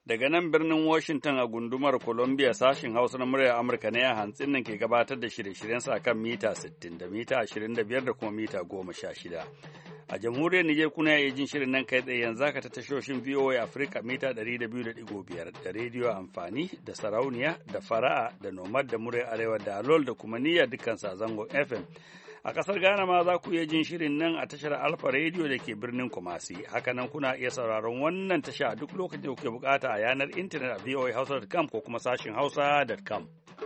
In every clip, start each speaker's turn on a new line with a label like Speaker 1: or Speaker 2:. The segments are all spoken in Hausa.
Speaker 1: Daga nan birnin Washington a gundumar Columbia sashin Hausa na muryar Amurka ne a hantsin nan ke gabatar da shirye-shiryensa a kan mita 60 da mita 25 da kuma mita 16. A jamhuriyar Nijar kuna iya jin shirin nan kai tsaye yanzu aka ta tashoshin VOA Africa mita 200.5 da rediyo amfani da sarauniya da fara'a da nomad da muryar arewa da alol da kuma niyyar dukkan zangon FM. A ƙasar Ghana ma za ku iya jin shirin nan a tashar Alfa Radio da ke birnin Kumasi. Hakanan kuna iya sauraron wannan tasha a duk lokacin da kuke bukata a yanar intanet a voahausa.com ko kuma sashin hausa.com.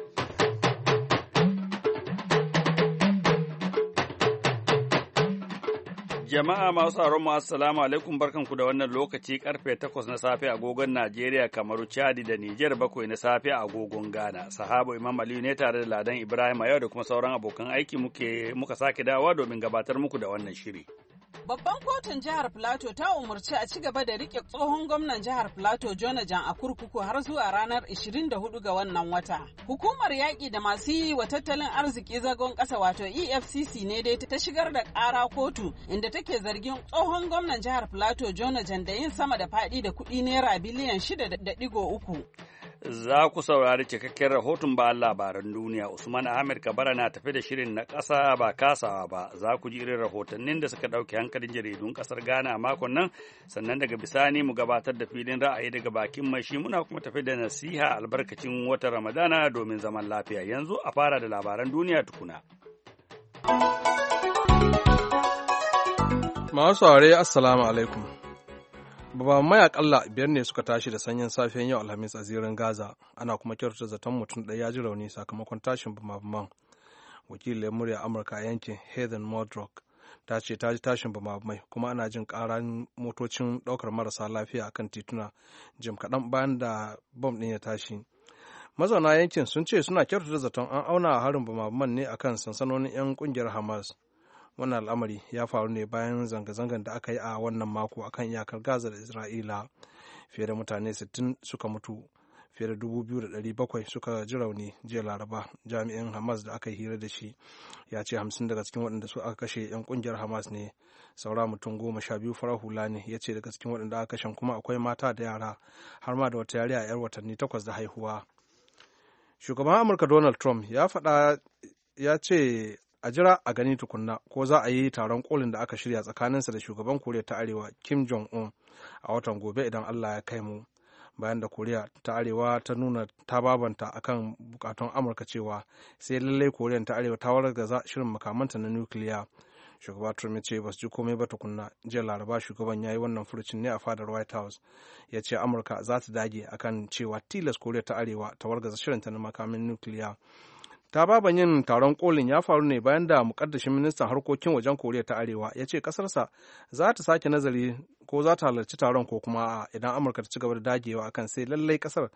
Speaker 1: Jama'a masu sauraron mu assalamu alaikum, barkanku da wannan lokaci karfe 8 na safe agogon Najeriya, Kamaru, Chadi da Nijar, 7 na safe agogon Ghana. Sahabo Imam Aliyu ne tare da Ladan Ibrahim yau da kuma sauran abokan aiki muka sake dawowa domin gabatar muku da wannan shiri.
Speaker 2: Babban kotun jihar Filato ta umarci a ci gaba da rike tsohon gwamnan jihar Filato Jonajan a kurkuku har zuwa ranar 24 ga wannan wata. Hukumar yaƙi da masu yi wa tattalin arziki zagon ƙasa wato EFCC ne dai ta shigar da ƙara kotu inda take zargin tsohon gwamnan jihar Filato Jonajan da yin sama da faɗi da kuɗi naira biliyan 6.3.
Speaker 1: Za ku saurari cikakken rahoton ba labaran duniya. Usman Ahmed Kabara na tafi da shirin na ƙasa ba kasawa ba. Za ku ji irin rahotannin da suka ɗauke hankalin jaridun ƙasar Ghana a makon nan, sannan daga bisani mu gabatar da filin ra'ayi daga bakin mai shi, muna kuma tafi da nasiha albarkacin watan Ramadana domin zaman lafiya. Yanzu a fara da labaran duniya tukuna.
Speaker 3: Masu saurare assalamu alaikum. Babban akalla 5 ne suka tashi da sanyin safiyan yau Alhamis a zirin Gaza, ana kuma kyautata zaton mutum ɗaya ya ji rauni sakamakon tashin bama-baman. Wakilin murya Amurka a yankin Heather Modrock ta ce ta ji tashin bama-bamai kuma ana jin ƙaran motocin ɗaukar marasa lafiya akan tituna jim kaɗan bayan da bom ɗin ya tashi. Mazauna yankin sun ce suna kyautata zaton an auna harin bama-baman ne akan sansanonin 'yan ƙungiyar Hamas. Wannan al'amari ya faru ne bayan zanga-zangar da aka yi a wannan mako akan iyakar Gaza da Isra'ila. Fiye da mutane 60 suka mutu, fiye da 2,700 suka ji rauni jiya Laraba. Jami'in Hamas da aka yi hira da shi ya ce 50 daga cikin waɗanda su aka kashe 'yan ƙungiyar Hamas ne, saura mutum 12 farar hula ne. Ya ce daga cikin waɗanda aka kashe kuma akwai mata da yara, har ma da wata yarinya 'yar watanni 8 da haihuwa. Shugaban Amurka Donald Trump ya ce a jira a gani tukunna ko za a yi taron kolin da aka shirya tsakaninsa da shugaban koriya ta arewa Kim Jong-un a watan gobe idan Allah ya kai mu, bayan da koriya ta arewa ta nuna ta babanta akan bukatun amurka cewa sai lallai koriya ta arewa ta wargaza shirin makamanta na nukiliya. Shugaba Trump ya ce ba su ji komai ba tukunna. Jiya Laraba shugaban ya yi wannan furucin ne a fadar White House. Ya ce Amurka za ta dage akan cewa tilas koriya ta arewa ta wargaza shirinta na makamin nukiliya. Ta baban yin taron kolin ya faru ne bayan da mukaddashin ministan harkokin wajen koriya ta arewa ya ce kasarsa za ta sake nazari ko za ta halarci taron ko kuma idan amurka ta ci gaba da dagewa akan sai lallai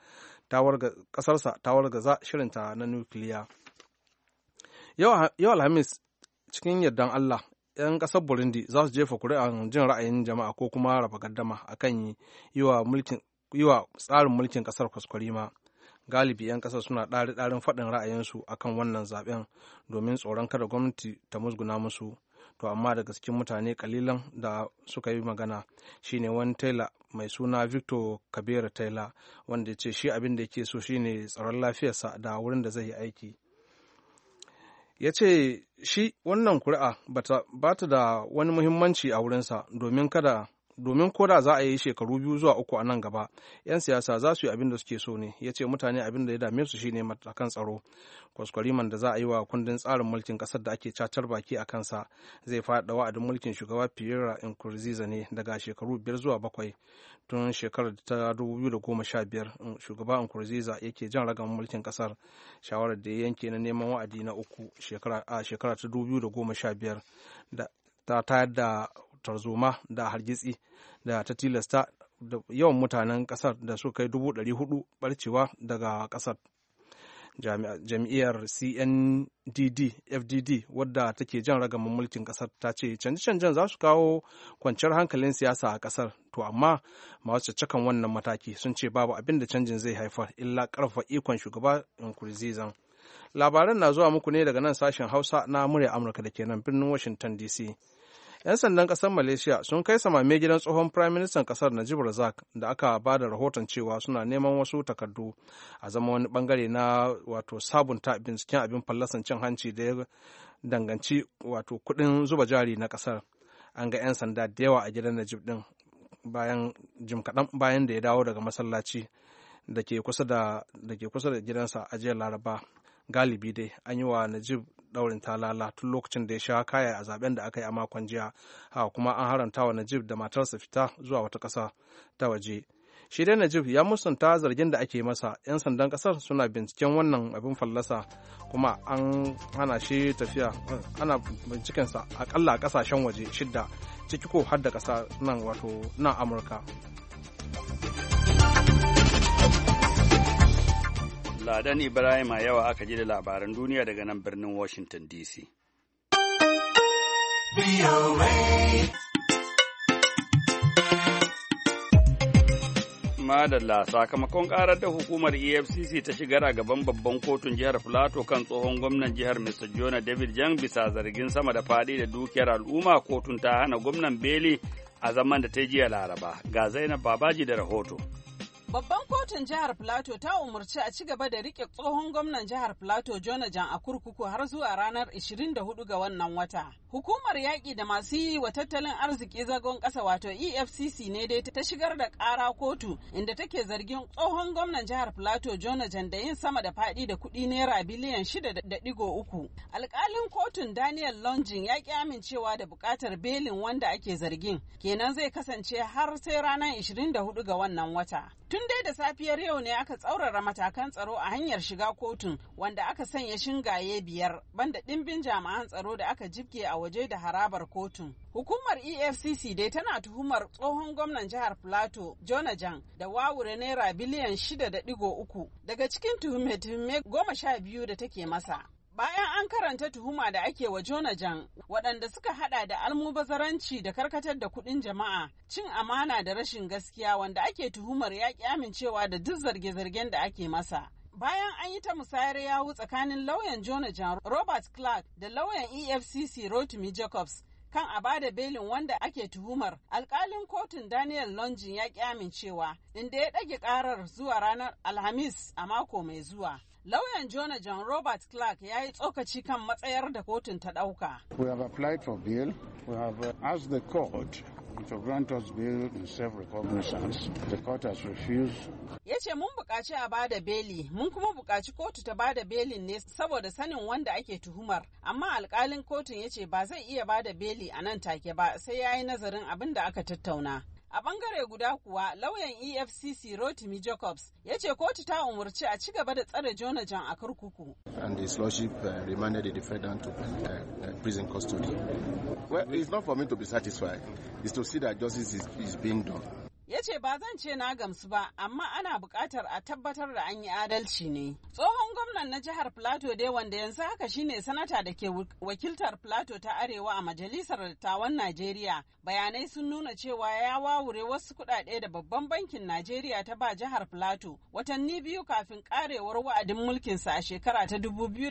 Speaker 3: kasarsa ta wargaza shirinta na nukiliya. Yau Alhamis cikin yardan Allah 'yan kasar Burundi za su jefa kuri'an jin ra'ayin jama'a ko kuma raba gaddama akan yi wa tsarin mulkin kasar kwaskwarima. Galibi 'yan ƙasar suna ɗari-ɗarin faɗin ra'ayinsu akan wannan zaɓen domin tsoron kada gwamnati ta musguna musu. To amma daga cikin mutane kalilan da suka yi magana shine wani taila mai suna Victor Kabera Taylor, wanda ya ce shi abin da yake so shine tsaron lafiyarsa da wurin da zai yi aiki. Ya ce shi wannan kuri'a ba ta da wani muhimmanci a wurinsa domin ko da za a yi shekaru 2 zuwa 3 a nan gaba 'yan siyasa za su yi abin da suke so ne. Ya ce mutane abin da ya dame su shine matakan tsaro. Kwaskwariman da za a yi wa kundin tsarin mulkin kasar da ake cacar baki a kansa zai faɗa wa'adin mulkin shugaba Pierre Nkurunziza ne daga shekaru 5 zuwa 7. Tun shekarar ta 2015 shugaba Nkurunziza yake jan ragaman mulkin kasar, shawarar da ya yanke na neman wa'adi na 3 a shekara ta 2015 da ta tayar da tarzoma da hargitsi da ta tilasta da yawan mutanen kasar da suka kai 400,000 barcewa daga kasar. Jam'iyyar CNDD-FDD wadda take jan ragaman mulkin kasar ta ce canje-canjen za su kawo kwanciyar hankalin siyasa a kasar, to amma masu caccakan wannan mataki sun ce babu abin da canjin zai haifar illa karfafa ikon shugaba Nkurunziza. Labaran na zuwa muku ne daga nan sashen Hausa na murya Amurka da ke nan birnin Washington DC. 'Yan sandan ƙasar Malaysia sun kai samame gidan tsohon Firayim Ministan ƙasar Najib Razak da aka ba da rahoton cewa suna neman wasu takardu a zama wani bangare na wato sabunta binciken abin fallasan cin hanci da ya danganci wato kuɗin zuba jari na ƙasar. An ga 'yan sanda da yawa a gidan Najib ɗin jim kaɗan bayan da ya dawo daga masallaci da ke kusa da gidansa a jiya Laraba. Galibi dai an yi wa Najib daurin talala tun lokacin da ya sha kaya a zaben da aka yi a makon jiya, haka kuma an haramta wa Najib da matarsa fita zuwa wata ƙasa ta waje. Shi dai Najib ya musanta zargin da ake masa. 'Yan sandan ƙasar suna binciken wannan abin fallasa kuma an hana shi tafiya, ana bincikensa akalla a ƙasashen waje 6 ciki ko har da ƙasa nan wato nan Amurka.
Speaker 1: Ladan Ibrahim a yawa aka ji da labaran duniya daga nan birnin Washington DC. Madalla, sakamakon karar da hukumar EFCC ta shigar a gaban babban kotun jihar Filato kan tsohon gwamnan jihar Mr. Jonah David Jang bisa zargin sama da faɗi da dukiyar al'umma, kotun ta hana gwamnan beli a zaman da ta jiya Laraba. Ga Zainab Babaji da rahoto.
Speaker 2: Babban kotun jihar Filato ta umarci a ci gaba da rike tsohon gwamnan jihar Filato Jonah Jang a kurkuku har zuwa ranar 24 ga wannan wata. Hukumar yaƙi da masu yi wa tattalin arziki zagon ƙasa wato EFCC ne dai ta shigar da ƙara kotu inda take zargin tsohon gwamnan jihar Filato Jonah Jang da yin sama da faɗi da kuɗi naira biliyan 6.3. Alƙalin kotun Daniel Longin ya ƙi amincewa da buƙatar belin wanda ake zargin, kenan zai kasance har sai ranar 24 ga wannan wata. Tun dai da safiyar yau ne aka tsaurara matakan tsaro a hanyar shiga kotun wanda aka sanya shingaye 5 banda ɗimbin jami'an tsaro da aka jibge a waje da harabar kotun. Hukumar EFCC dai tana tuhumar tsohon gwamnan jihar Filato Jonah Jang da wawure naira biliyan 6.3 daga cikin tuhume-tuhume 12 da take masa. Bayan an karanta tuhuma da ake wa Jonah Jang, waɗanda suka hada da almubazaranci da karkatar da kuɗin jama'a, cin amana da rashin gaskiya wanda ake tuhumar ya ƙi amincewa da duk zarge-zargen da ake masa. Bayan an yi ta musayar yawu tsakanin lauyan Jonah Jang Robert Clark da lauyan EFCC Rotimi Jacobs kan a bada belin wanda ake tuhumar, alkalin kotun Daniel Longin ya ƙi amincewa, inda ya ɗage ƙarar zuwa ranar Alhamis a mako mai zuwa. Lauyan Jonah Jang Robert Clark ya yi tsokaci kan matsayar da kotun ta ɗauka.
Speaker 4: We have applied for bail. We have asked the court to grant us bail in self-recognizance. The court has refused.
Speaker 2: Ya ce mun buƙaci a bada beli, mun kuma buƙaci kotu ta bada belin ne saboda sanin wanda ake tuhumar, amma alƙalin kotun ya ce ba zai iya bada beli a nan take ba sai ya yi nazarin abin da aka tattauna. A bangare guda kuwa, lauyan EFCC Rotimi Jacobs ya ce kotu ta umarci a ci gaba da tsare Jonah Jang a kurkuku.
Speaker 5: And his lordship remanded the defendant to prison custody. Well, it's not for me to be satisfied. It's to see that justice is being done.
Speaker 2: Ya ce ba zan ce na gamsu ba, amma ana buƙatar a tabbatar da an yi adalci ne. Tsohon gwamnan na jihar Filato dai wanda yanzu haka shine sanata da ke wakiltar Filato ta Arewa a Majalisar Dattawan Najeriya, bayanai sun nuna cewa ya wawure wasu kuɗaɗe da babban bankin Najeriya ta ba jihar Filato watanni 2 kafin ƙarewar wa'adin mulkinsa a shekara ta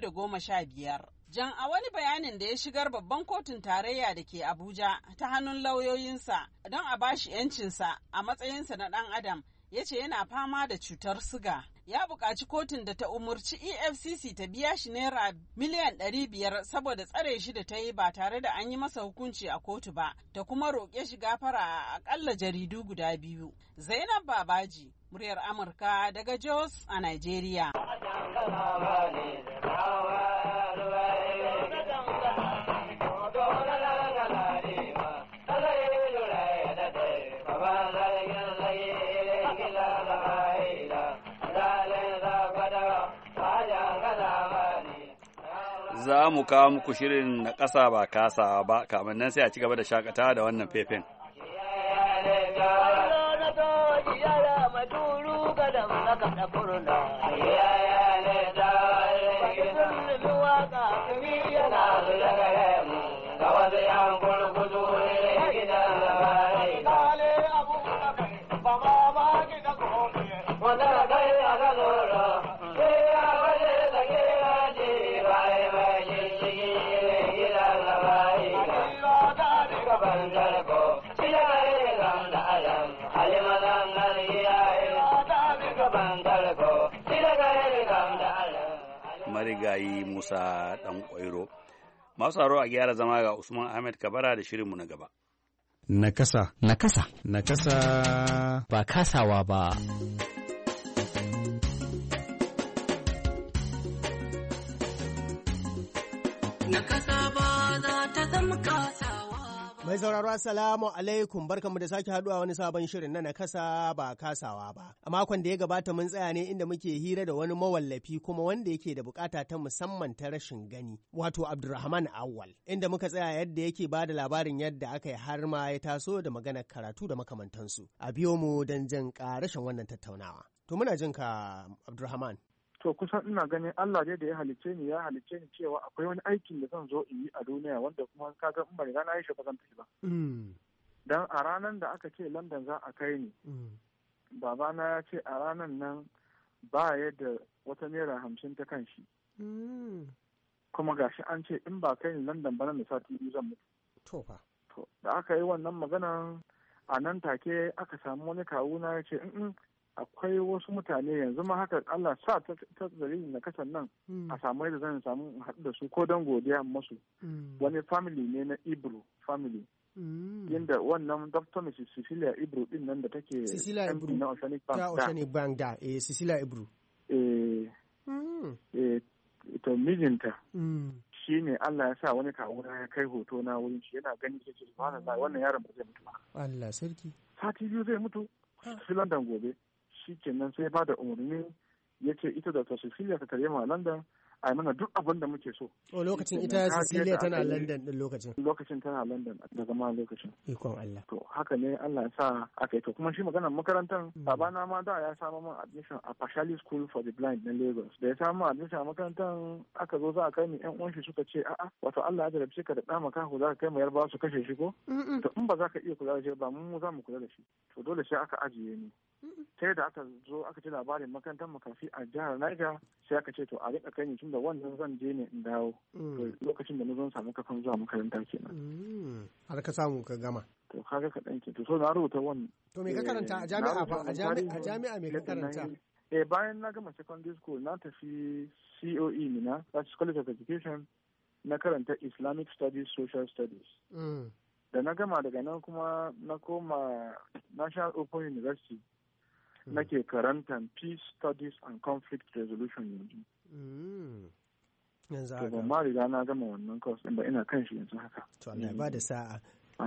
Speaker 2: 2015. Jan a wani bayanin da ya shigar babban kotun tarayya da ke Abuja ta hannun lauyoyinsa don a bashi 'yancinsa a matsayinsa na ɗan adam, ya ce yana fama da cutar siga. Ya buƙaci kotun da ta umarci EFCC ta biya shi naira miliyan 500 saboda tsare shi da ta yi ba tare da an yi masa hukunci a kotu ba, ta kuma roƙe shi gafara a aƙalla jaridu guda 2. Zainab Babaji, muryar Amurka daga Jos a Najeriya.
Speaker 1: Za mu kawo muku shirin na ƙasa ba kasawa ba, kamar nan sai a ci gaba da shakatawa da wannan fefen. marigayi Musa ɗan ƙwairo. Masu haro a gyara zama ga Usman Ahmed Kabara da shirinmu na gaba.
Speaker 6: Nakasa. Nakasa. Nakasa. Ba kasawa ba.
Speaker 7: Nakasa ba za ta zama kasawa. Mai sauraro assalamu alaikum barkanmu da sake haduwa wani sabon shirin na nakasa ba kasawa ba. A makon da ya gabata mun tsaya ne inda muke hira da wani mawallafi kuma wanda yake da bukata ta musamman ta rashin gani, wato Abdulrahman Awwal, inda muka tsaya yadda yake bada labarin yadda aka yi har ma ya taso da maganar karatu da makamantansu. A biyo mu don jin karashin wannan tattaunawa. To muna jin ka Abdulrahman.
Speaker 8: To kusan ina ganin Allah dai da ya halicce ni cewa akwai wani aikin da zan zo in yi a duniya wanda kuma kaga in ban riga na yi shi ba zan tafi ba. Dan a ranar da aka ce London za a kai ni, babana ya ce a ranar nan ba yadda wata naira 50 ta kan shi. Kuma gashi an ce in ba kai ni London ba nan da sati biyu zan mutu. To fa. To da aka yi wannan maganan a nan take aka samu wani kawuna ya ce akwai wasu mutane yanzu ma haka Allah sa ta dalilin na kasan nan a samu yadda zan samu haɗu da su ko don godiya masu wani family ne na Ibro family yadda wannan Dr. Mrs. Cecilia Ibro din nan da take
Speaker 7: Cecilia Ibro
Speaker 8: na Oceanic Bank
Speaker 7: ta Oceanic Bank da Cecilia Ibro
Speaker 8: to mijinta shi ne Allah ya sa wani kawuna ya kai hoto na wurin shi yana gani ya ce subhanallah wannan yaron ba zai mutu ba
Speaker 7: Allah sarki
Speaker 8: sati biyu zai mutu shi London gobe shi kenan sai ba da umarni ya ce ita da ta Cecilia ta tare mu a London a mana duk abin da muke so.
Speaker 7: Lokacin ita Cecilia tana London din lokacin.
Speaker 8: Lokacin tana London da zama lokacin.
Speaker 7: Ikon Allah.
Speaker 8: To haka ne Allah ya sa aka yi to kuma shi maganar makarantar babana ma da ya samu min admission a Pashali School for the Blind na Lagos. Da ya samu admission a makarantar aka zo za a kai ni ƴan uwan shi suka ce a'a wato Allah ya jarabce ka da ɗa makaho za ka kai mu Yarbawa su kashe shi ko? To in ba za ka iya kula da shi ba mu za mu kula da shi. To dole sai aka ajiye ni. Sai da aka zo aka ci labarin makarantar makafi a jihar Niger sai aka ce to a riƙa kai ni tun da wannan zan je ne in dawo lokacin da na zo samu kafin zuwa makaranta kenan
Speaker 7: har ka samu ka gama
Speaker 8: to kaga ka danke to so na rubuta wannan to
Speaker 7: me ka karanta a jami'a fa a jami'a me ka karanta
Speaker 8: bayan na gama secondary school na tafi COE Mina that's College of Education na karanta Islamic Studies Social Studies da na gama daga nan kuma na koma National Open University nake karantar Peace Studies and Conflict Resolution yanzu to ban ma riga na gama wannan course din ba ina kan shi yanzu haka
Speaker 7: to Allah ya bada sa'a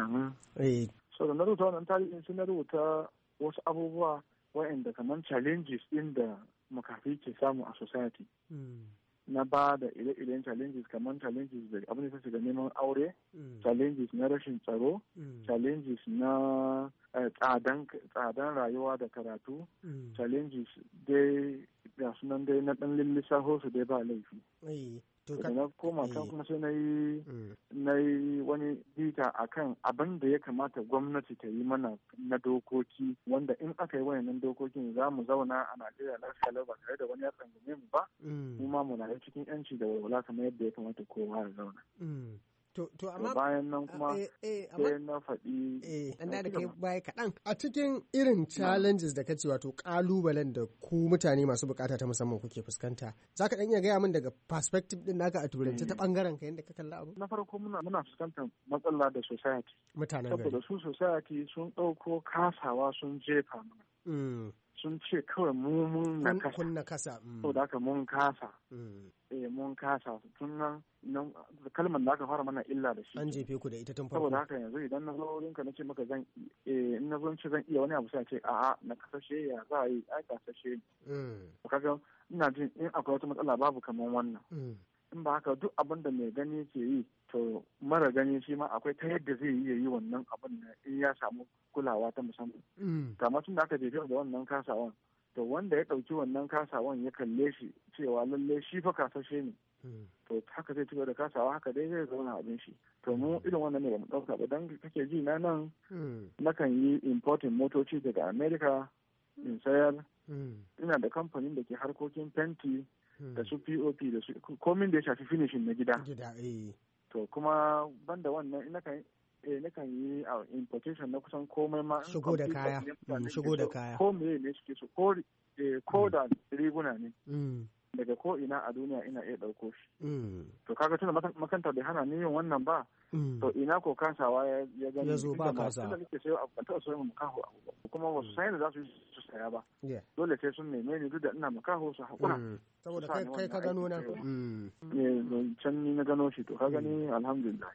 Speaker 8: so da na rubuta wannan tarihin sai na rubuta wasu abubuwa waɗanda kamar challenges din da makafi ke samu a society na ba da ire-iren challenges kamar challenges da abin da shiga neman aure challenges na rashin tsaro challenges na tsadan rayuwa da karatu challenges dai ga sunan dai na ɗan lissafo su dai ba laifi da na koma kan kuma sai na yi wani bita akan abin da ya kamata gwamnati ta yi mana na dokoki wanda in aka yi wayannan dokokin za mu zauna a Najeriya lafiya ba tare da wani ya tsangume mu ba mu ma mu na cikin yanci da walwala kamar yadda ya kamata kowa ya zauna.
Speaker 7: To amma
Speaker 8: bayan nan kuma sai na faɗi
Speaker 7: an da kai baya kaɗan a cikin irin challenges da kace wato kalubalen da ku mutane masu bukata ta musamman kuke fuskanta zaka dan iya gaya min daga perspective din naka a turance ta bangaren ka yanda ka kalla abu
Speaker 8: na farko muna fuskantar matsala da society
Speaker 7: mutanen gari
Speaker 8: saboda su society sun ɗauko kasawa sun jefa mana sun ce kawai mun na kasa saboda haka mun kasa mun kasa tun nan kalmar da aka fara mana illa da shi
Speaker 7: an jefe ku da ita tun farko
Speaker 8: saboda haka yanzu idan na zo wurin ka nace maka zan in na zo ce zan iya wani abu sai ce a'a na kasashe ya za a yi ai kasashe kaga ina jin in akwai wata matsala babu kaman wannan in ba haka duk abin da mai gani ke yi to mara gani shi ma akwai ta yadda zai yi wannan abin in ya samu kulawa ta musamman kamar tun da aka jefe da wannan kasawan to wanda ya ɗauki wannan kasawan ya kalle shi cewa lalle shi fa kasashe ne to haka zai cigaba da kasawa haka dai zai zauna abin shi to mu irin wannan ne ba mu ɗauka ba dan kake ji na nan nakan yi importing motoci daga America in sayar ina da kamfanin da ke harkokin fenti da su POP da su komin da ya shafi finishing na gida to kuma banda wannan ina kan nakan yi importation na kusan komai ma.
Speaker 7: Shigo da kaya.
Speaker 8: Ko meye ne suke so, ko da riguna ne. Daga ko ina a duniya ina iya ɗauko shi. To kaga tunda makanta bai hana ni yin wannan ba. To ina ko kasawa ya gani.
Speaker 7: Ya zo ba kasa.
Speaker 8: Tunda nake sayo abu, ban taɓa sayo makaho abu ba. Kuma wasu sayan da za su yi su saya ba. Dole sai sun neme ni duk da ina makaho su haƙura.
Speaker 7: Saboda kai ka gano na.
Speaker 8: Can ni na gano shi to ka gani alhamdulillah.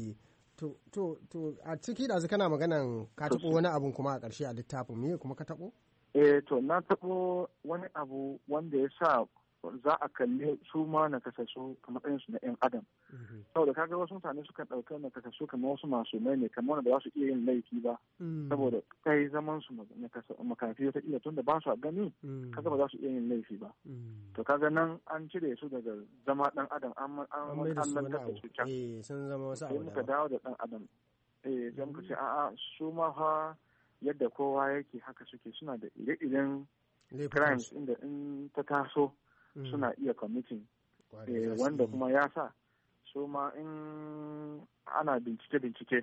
Speaker 7: To a ciki da kana maganan ka taɓo wani abun kuma a ƙarshe a littafin me kuma ka taɓo?
Speaker 8: To na taɓo wani abu wanda ya sa za a kalli su ma na kasassu a matsayinsu na 'yan adam. Saboda kaga wasu mutane sukan ɗauka na kasassu kamar wasu masu mai ne kamar wanda ba za su iya yin laifi ba. Saboda kai zaman su makafi wata iya tun da ba su a gani kaga ba za su iya yin laifi ba. To kaga nan an cire su daga zama ɗan adam an lantar da su can.
Speaker 7: Sun zama wasu abu.
Speaker 8: Sai muka dawo da ɗan adam. Sai muka ce a'a su ma fa yadda kowa yake haka suke suna da ire-iren crimes inda in ta taso suna iya committing wanda kuma ya sa su ma in ana bincike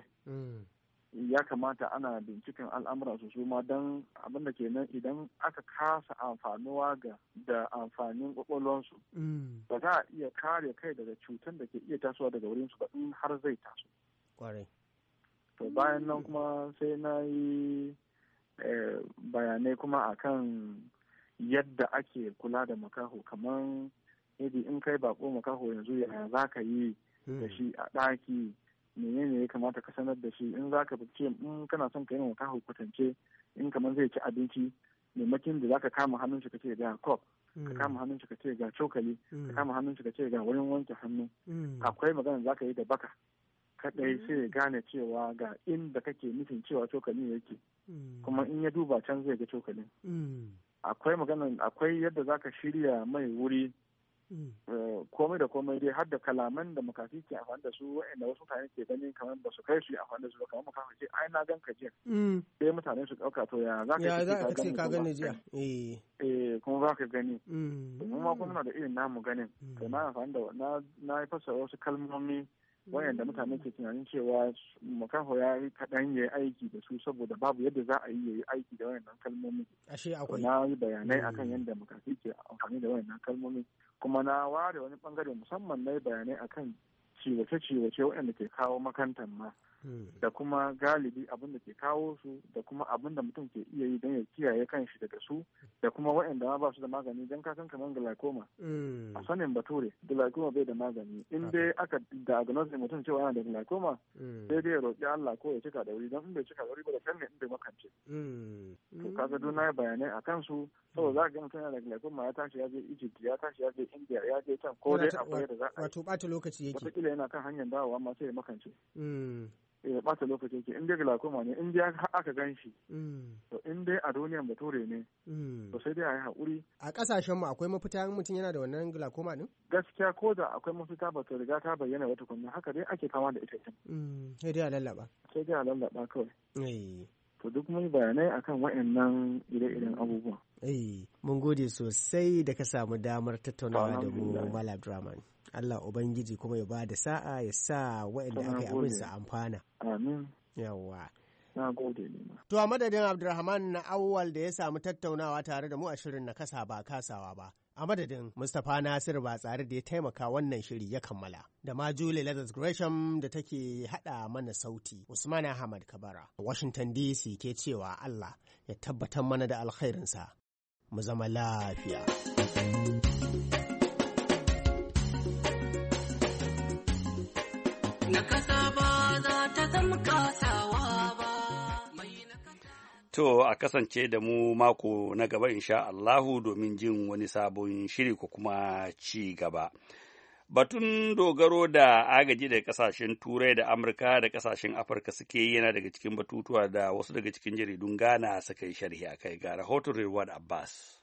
Speaker 8: ya kamata ana binciken al'amuran su ma don abin da kenan idan aka kasa amfanuwa da amfanin kwakwalwansu ba za a iya kare kai daga cutar da ke iya tasowa daga wurinsu ba in har zai taso. To bayan nan kuma sai na yi bayanai kuma akan yadda ake kula da makaho kamar yadda in kai bako makaho yanzu yaya za ka yi da shi a ɗaki menene ya kamata ka sanar da shi in za ka ce in kana son ka yi makaho kwatance in kamar zai ci abinci maimakin da za ka kama hannun shi ka ce ga cup ka kama hannun shi ka ce ga cokali ka kama hannun shi ka ce ga wurin wanke hannu akwai magana za ka yi da baka kaɗai sai ya gane cewa ga inda kake nufin cewa cokali yake kuma in ya duba can zai ga cokalin. Akwai yadda zaka shirya mai wuri komai da komai dai har da kalaman da makafi ke amfani da su wa'anda wasu mutane ke ganin kamar ba su kai su amfani da su ba kamar makafi ce ai na gan ka jiya sai mutane su ɗauka to ya za ka ce ka gani jiya kuma ba ka gani kuma kuma da irin namu ganin to na amfani da na fassara wasu kalmomi wayanda mutane ke tunanin cewa makaho ya yi kaɗan ya yi aiki da su saboda babu yadda za a yi ya yi aiki da wayannan kalmomi.
Speaker 7: Ashe akwai.
Speaker 8: Na yi bayanai akan yadda makafi ke amfani da wayannan kalmomi kuma na ware wani bangare musamman na yi bayanai akan ciwace-ciwace wayanda ke kawo makantan ma da kuma galibi abin da ke kawo su da kuma abin da mutum ke iya yi don ya kiyaye kanshi daga su da kuma wayanda ma ba su da magani don kasan kamar glaucoma a sanin bature glaucoma bai da magani in dai aka diagnose mutum cewa yana da glaucoma sai dai ya roƙi Allah ko ya cika da wuri don in bai cika da wuri ba da kan ne in bai makance to kaga duk na yi bayanai a kansu saboda za ka ga mutum yana da glaucoma ya tashi ya je Egypt ya tashi ya je India ya je can ko dai akwai da za a
Speaker 7: wato ɓata lokaci yake
Speaker 8: wataƙila yana kan hanyar dawowa ma sai ya makance ya ɓata lokaci yake in dai glaucoma ne in dai aka gan shi to in dai a duniyan bature ne to sai dai a yi haƙuri. A ƙasashen mu akwai mafita in mutum yana da wannan glaucoma din? Gaskiya ko da akwai mafita ba ta riga ta bayyana wata kunna haka dai ake fama da ita. Sai dai a lallaba. Sai dai a lallaba kawai. To duk mun bayanai akan waɗannan ire-iren abubuwa.
Speaker 7: Mun gode sosai da ka samu damar tattaunawa da mu Malam Abdulrahman. Allah Ubangiji kuma ya ba da sa'a ya sa waɗanda aka yi abin su amfana.
Speaker 8: Amin.
Speaker 7: Yawwa.
Speaker 8: Na gode ne.
Speaker 7: To a madadin Abdulrahman na Awwal da ya samu tattaunawa tare da mu a shirin na kasa ba kasawa ba. A madadin Mustapha Nasir ba tsare da ya taimaka wannan shiri ya kammala. Da ma Julie Leathers Gresham da take haɗa mana sauti. Usman Ahmad Kabara. Washington DC ke cewa Allah ya tabbatar mana da alkhairinsa. Mu zama lafiya.
Speaker 1: To a kasance da mu mako na gaba insha Allahu domin jin wani sabon shiri ko kuma ci gaba. Batun dogaro da agaji da kasashen Turai da Amurka da kasashen Afirka suke yi yana daga cikin batutuwa da wasu daga cikin jaridun Ghana suka yi sharhi a kai ga rahoton Rilwan Abbas.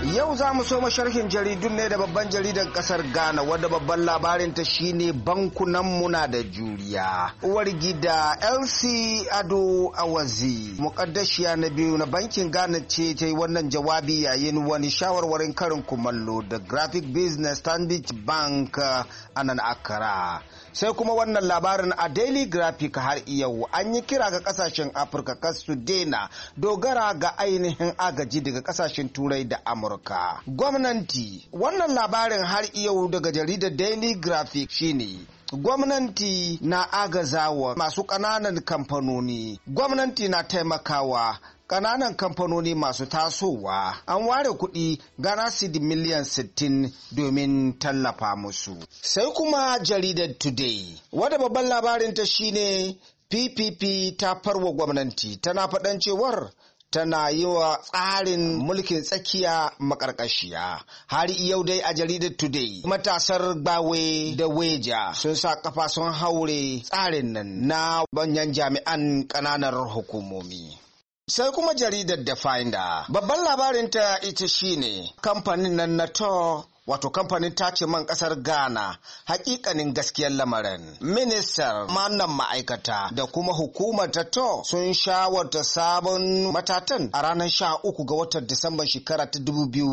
Speaker 9: Yau za mu so sharhin jaridun ne da babban jaridar kasar Ghana wadda babban labarinta shine bankunan muna da juriya. Uwar gida LC Ado Awazi, mukaddashiya na biyu na bankin Ghana ce ta yi wannan jawabi yayin wani shawarwarin karin kumallo da Graphic Business Stanbic Bank a nan Accra. Sai kuma wannan labarin a Daily Graphic har yau an yi kira ga kasashen Afirka kas su daina dogara ga ainihin agaji daga kasashen Turai da Amurka. Gwamnati, wannan labarin har yau daga jaridar Daily Graphic shine gwamnati na agazawa masu ƙananan kamfanoni, gwamnati na taimakawa ƙananan kamfanoni masu tasowa. An ware kuɗi Ghana cedi miliyan 60 domin tallafa musu. Sai kuma jaridar Today, wadda babban labarinta shine PPP ta farwa gwamnati, tana faɗan cewar tana yi wa tsarin mulkin tsakiya makarkashiya. Har yau dai a jaridar Today, matasar Gbawe da Weja sun sa kafa sun haure tsarin nan na banyan jami'an ƙananan hukumomi. Sai kuma jaridar The Finder, babban labarinta ita shine kamfanin nan na to wato kamfanin tace man kasar Ghana hakikanin gaskiyar lamarin. Ministar mannan ma'aikata da kuma hukumar ta to sun shawarta sabon matatan a ranar 13 ga watan Disamban shekara ta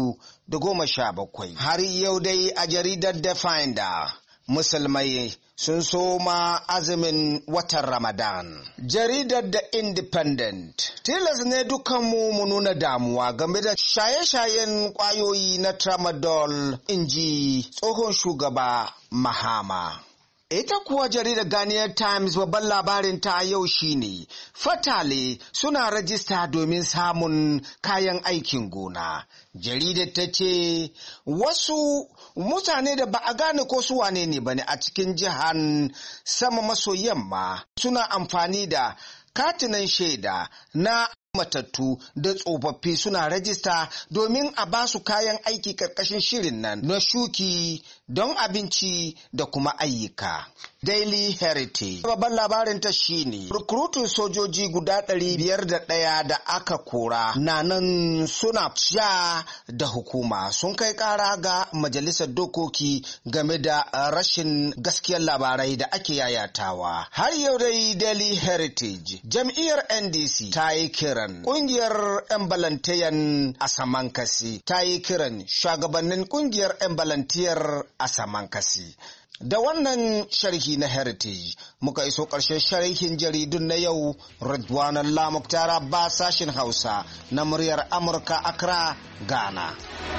Speaker 9: 2017. Har yau dai a jaridar The Finder, musulmai sun soma azumin watan Ramadan. Jaridar The Independent, tilas ne dukanmu mu nuna damuwa game da shaye-shayen kwayoyi na tramadol, inji tsohon shugaba Mahama. Ita kuwa jaridar Ghanaian Times babban labarin ta yau shine fatale suna rajista domin samun kayan aikin gona. Jaridar ta ce wasu mutane da ba a gane ko su wane ne bane a cikin jihar sama maso yamma suna amfani da katinan shaida na matattu da tsofaffi suna rajista domin a ba su kayan aiki karkashin shirin nan na shuki don abinci da kuma ayyuka. Daily Heritage, babban labarin ta shine rekrutun sojoji guda 501 da aka kora na nan suna sha da hukuma sun kai kara ga majalisar dokoki game da rashin gaskiyar labarai da ake yayatawa. Har yau dai Daily Heritage, jam'iyyar NDC ta yi kiran kungiyar 'yan balantiyan a Samankasi, ta yi kiran shugabannin kungiyar 'yan balantiyar a Samankasi. Da wannan sharhi na Heritage muka iso ƙarshen sharhin jaridun na yau. Ridwan Allah Muktar Abbas, sashin Hausa na muryar Amurka, Accra, Ghana.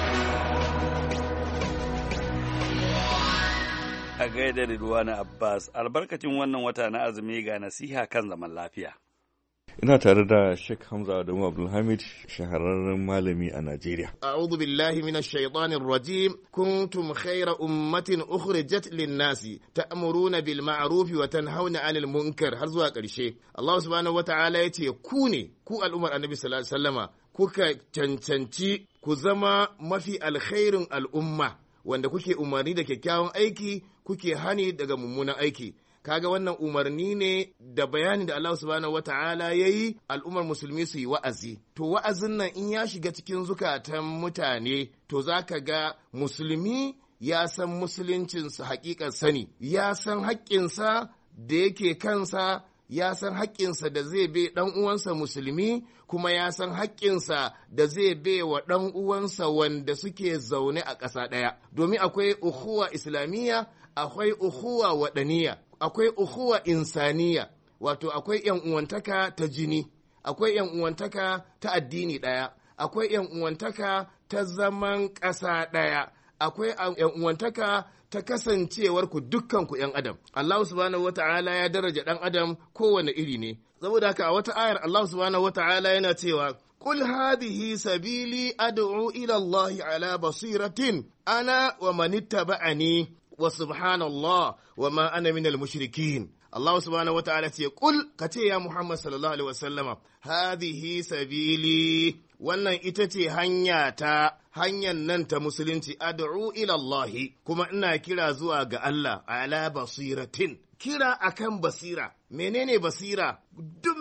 Speaker 1: A gaida Ridwan Abbas, albarkacin wannan wata na azumi ga nasiha kan zaman lafiya.
Speaker 10: Ina tare da Sheikh Hamza Adamu Abdulhamid, shahararren malami a Najeriya.
Speaker 5: A'udhu billahi minash shaitanir rajim. Kuntum khayra ummatin ukhrijat lin-nasi ta'muruna bil ma'ruf wa tanhauna 'anil munkar, har zuwa ƙarshe. Allah subhanahu wata'ala yace ku ne ku al'ummar Annabi sallallahu alaihi wasallama kuka cancanci ku zama mafi alkhairin al'umma wanda kuke umarni da kyakkyawan aiki kuke hani daga mummunan aiki. Kaga wannan umarni ne da bayani da Allah subhanahu wata'ala yayi al'ummar musulmi su yi wa'azi. To wa'azin nan in ya shiga cikin zukatan mutane, to zaka ga musulmi ya san musuluncinsa haƙiƙar sani, ya san haƙƙinsa da yake kansa, ya san haƙƙinsa da zai bai ɗan uwansa musulmi, kuma ya san haƙƙinsa da zai bai wa ɗan uwansa wanda suke zaune a ƙasa ɗaya. Domin akwai ukhuwa islamiyya, akwai ukhuwa waɗaniya, akwai ukhuwa insaniya, wato akwai ‘yan uwantaka ta jini, akwai ‘yan uwantaka ta addini ɗaya, akwai ‘yan uwantaka ta zaman ƙasa ɗaya, akwai ‘yan uwantaka ta kasancewar ku dukkanku ‘yan adam. Allah subhanahu wata'ala ya daraja ɗan adam kowane iri ne. Saboda haka a wata ayar Allah subhanahu wata'ala yana cewa قل هذه سبيلي أدعو إلى الله على بصيرة أنا ومن اتبعني وسبحان الله وما أنا من المشركين. Allah subhanahu wata'ala ce kul ka ce ya Muhammad sallallahu alaihi wasallama hadhihi sabili, wannan ita ce hanyar nan ta musulunci, ad'u ila Allah, kuma ina kira zuwa ga Allah ala basiratin, kira akan basira. Menene basira? Duk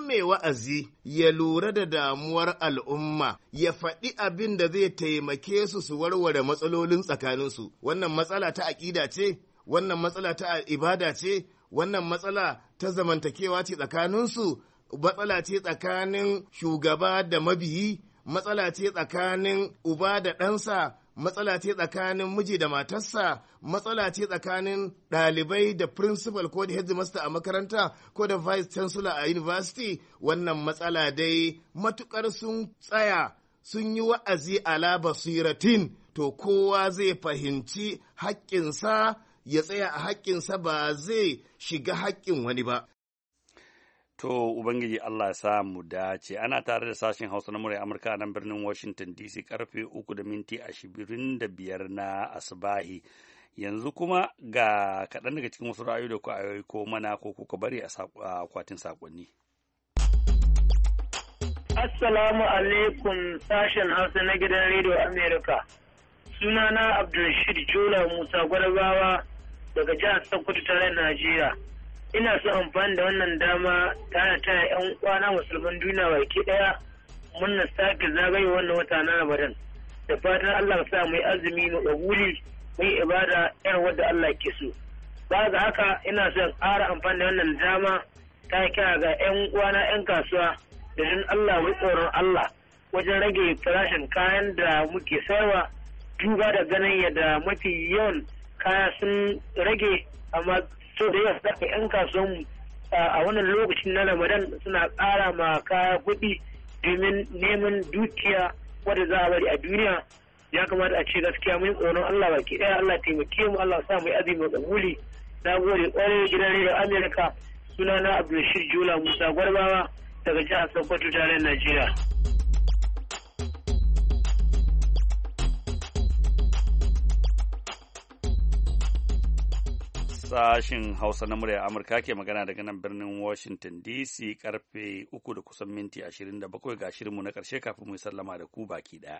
Speaker 5: mai wa'azi ya lura da damuwar al'umma, ya faɗi abin da zai taimake su su warware matsalolin tsakaninsu. Wannan matsala ta aƙida ce, wannan matsala ta ibada ce, wannan matsala ta zamantakewa ce tsakaninsu, matsala ce tsakanin shugaba da mabiyi, matsala ce tsakanin uba da ɗansa, matsala ce tsakanin miji da matarsa, matsala ce tsakanin ɗalibai da principal ko da headmaster a makaranta ko da vice chancellor a university. Wannan matsala dai matukar sun tsaya sun yi wa'azi ala basiratin, to kowa zai fahimci haƙƙinsa, ya tsaya a haƙƙinsa, ba zai shiga haƙƙin wani ba.
Speaker 1: To, Ubangiji Allah ya sa mu dace, ana tare da sashen Hausa na murai Amurka a nan birnin Washington DC karfe 3:25 na asubahi. Yanzu kuma ga kaɗan daga cikin wasu ra'ayoyi da ku ko mana ko kuka bari a akwatin saƙonni.
Speaker 11: Assalamu alaikum sashen Hausa na gidan Radio America. Sunana Abdulrashid Jola Musa Gwarabawa daga jihar Sokoto tarayyar Najeriya. Ina so amfani da wannan dama tare ta ‘yan kwana musulman duniya baki ɗaya muna sake zagaye wannan wata na Ramadan. Da fatan Allah sa mu yi azumi mu ƙabuli mu yi ibada ‘yar wadda Allah ke so. Ba ga haka ina son ƙara amfani da wannan dama ta kira ga ‘yan kwana ‘yan kasuwa da jin Allah mu tsoron Allah wajen rage farashin kayan da muke sayarwa, duba da ganin yadda mafi yawan kaya sun rage, amma so da yawa saka 'yan kasuwan a wannan lokacin na Ramadan suna ƙara ma kaya kuɗi domin neman dukiya wadda za a bari a duniya. Ya kamata a ce gaskiya mun tsoron Allah baki ɗaya, Allah taimake mu, Allah sa mu yi azumi kabuli. Na gode ƙwarai gidan rediyo Amerika. Sunana Abdulrashid Jola Musa Gwarbawa daga jihar Sokoto tarayyar Najeriya.
Speaker 1: Sashin Hausa na muryar Amurka ke magana daga nan birnin Washington DC karfe 3 da kusan minti 27 ga shirinmu na ƙarshe kafin mu sallama da ku baki ɗaya.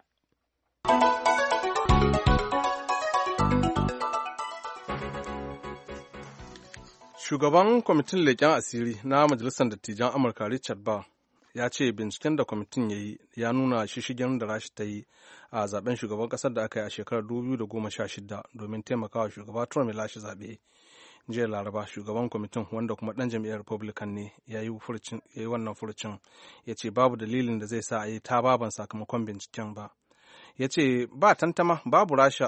Speaker 3: Shugaban kwamitin leƙen asiri na Majalisar Dattijan Amurka Richard Burr ya ce binciken da kwamitin ya yi ya nuna shishigin da Rasha ta yi a zaben shugaban ƙasar da aka yi a shekarar 2016 domin taimakawa shugaba Trump ya lashe zaɓe. Jiya Laraba shugaban kwamitin wanda kuma ɗan jam'iyyar Republican ne ya yi wannan furucin, ya ce babu dalilin da zai sa a yi ta baban sakamakon binciken ba. Ya ce ba tantama babu Rasha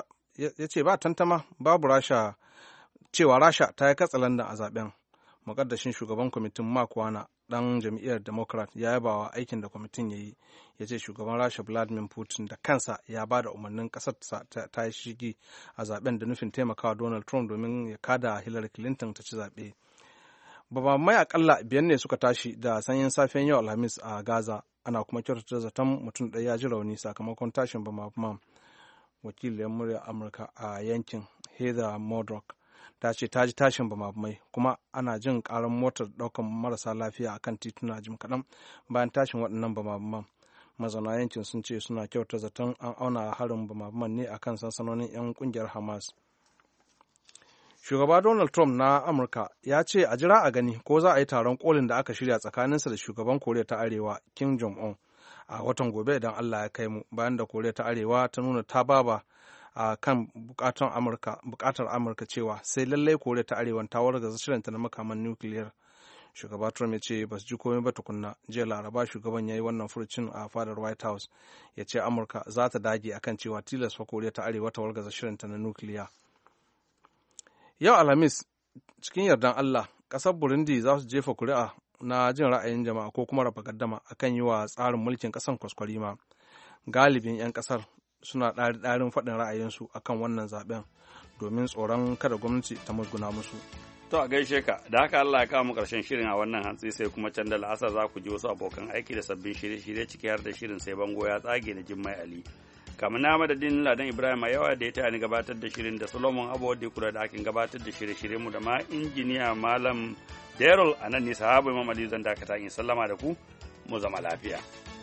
Speaker 3: cewa Rasha ta yi katsalandan a zaben. Mukaddashin shugaban kwamitin Mark Warner dan jam'iyyar Democrat ya yaba wa aikin da kwamitin ya yi, ya ce shugaban Rasha Vladimir Putin da kansa ya ba da umarnin kasar ta yi shigi a zaben da nufin taimakawa Donald Trump domin ya kada Hillary Clinton ta ci zaɓe. Babamai akalla 5 ne suka tashi da sanyin safiyan yau Alhamis a Gaza, ana kuma kyautata zaton mutum ɗaya ya ji rauni sakamakon tashin bama-baman. Wakiliyar muryar Amurka a yankin Heather Murdock ta ce ta ji tashin bamabumai kuma ana jin karan motar daukan marasa lafiya akan tituna jim kaɗan bayan tashin waɗannan bamabuman. Mazauna yankin sun ce suna kyauta zaton an auna harin bamabuman ne akan sansanonin 'yan kungiyar Hamas. Shugaba Donald Trump na Amurka ya ce a jira a gani ko za a yi taron kolin da aka shirya tsakaninsa da shugaban Koriya ta Arewa Kim Jong-un a watan gobe idan Allah ya kai mu, bayan da Koriya ta Arewa ta nuna ta baba a kan bukatar Amurka cewa sai lallai Koriya ta Arewa ta wargaza shirinta na makaman nukiliyar. Shugaba Trump ya ce ba su ji komai ba tukunna. Jiya Laraba shugaban ya yi wannan furucin a fadar White House, ya ce Amurka za ta dage akan cewa tilas fa Koriya ta Arewa ta wargaza shirinta na nukiliya. Yau Alhamis, cikin yardan Allah, ƙasar Burundi za su jefa kuri'a na jin ra'ayin jama'a ko kuma raba gaddama akan yi wa tsarin mulkin ƙasar kwaskwarima. Galibin 'yan ƙasar suna ɗarin faɗin ra'ayinsu akan wannan zaben domin tsoron kada gwamnati ta musguna musu.
Speaker 1: To a gaishe ka, da haka Allah ya kawo mu ƙarshen shirin a wannan hantsi, sai kuma can da la'asar za ku ji wasu abokan aiki da sabbin shirye-shirye ciki har da shirin sai bango ya tsage na Jimmai Ali. Kamar na madadin Ladan Ibrahim a yawa da ya taya ni gabatar da shirin da Solomon Abu wadda ya kula da akin gabatar da shirye-shirye mu da ma injiniya Malam Darrell a nan ne sahabu Imam Ali zan dakata in sallama da ku mu zama lafiya.